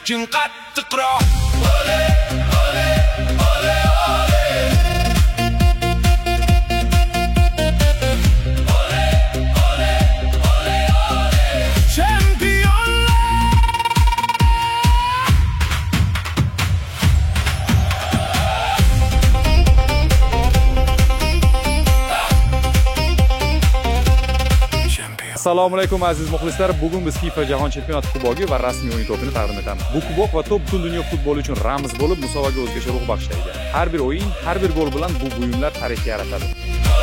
uchun qattiqroq. Ole, ole, ole, ole. Ole, ole, ole, ole. Chempionlar. Assalomu alaykum aziz muxlislar. Bugun biz FIFA Jahon Chempionati kubogi va rasmiy o'yin to'pini taqdim etamiz. Bu kubok va to'p butun dunyo futboli uchun ramz bo'lib, musobaqaga o'zgacha ruh bag'ishlaydi. Har bir o'yin, har bir gol bilan bu buyumlar tarix yaratadi.